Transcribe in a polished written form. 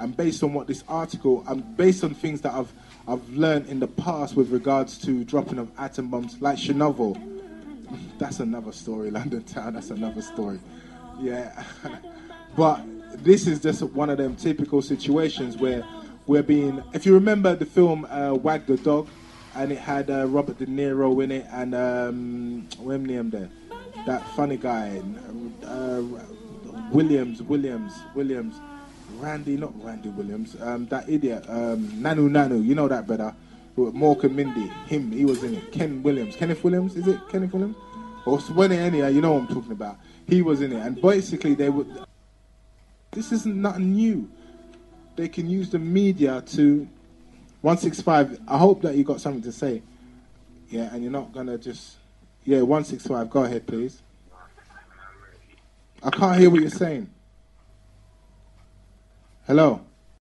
And based on what this article, and based on things that I've learned in the past with regards to dropping of atom bombs, like Chernobyl, that's another story, London Town, that's another story. Yeah. But this is just one of them typical situations where we're being, if you remember the film Wag the Dog, and it had Robert De Niro in it, and what's his name there? That funny guy, Williams, not Randy Williams, that idiot, Nanu, you know that brother, Mork and Mindy, he was in it. Kenneth Williams, is it Kenneth Williams? Or when anyhow, you know what I'm talking about. He was in it, and basically this isn't nothing new. They can use the media to 165. I hope that you got something to say. Yeah, and you're not gonna just 165. Go ahead, please. I can't hear what you're saying. Hello.